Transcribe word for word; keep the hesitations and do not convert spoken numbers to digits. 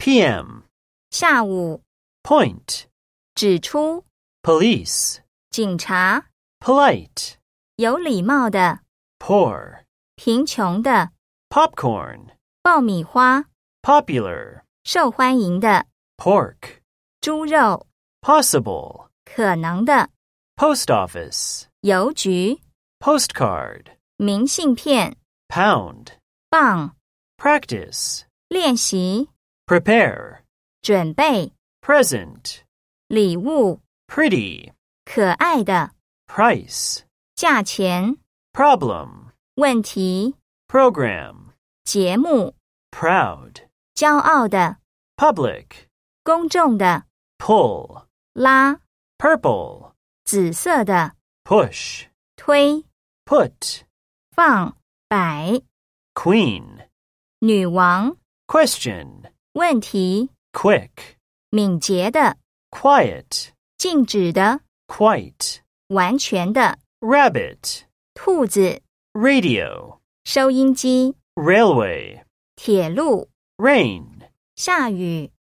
P M 下午 Point 指出 Police 警察 Polite 有礼貌的 Poor 贫穷的 Popcorn 爆米花 Popular 受欢迎的 Pork 猪肉 Possible 可能的 Post Office 邮局 Postcard 明信片 Pound 棒 Practice 练习 Prepare 准备 Present 礼物 Pretty 可爱的 Price 价钱 Problem 问题 Program 节目 Proud 骄傲的 Public 公众的 Pull 拉 Purple 紫色的 Push 推 Put 放摆 Queen 女王 Question 问题 Quick 敏捷的 Quiet 静止的 Quite 完全的 Rabbit 兔子 Radio 收音机 Railway 铁路 Rain 下雨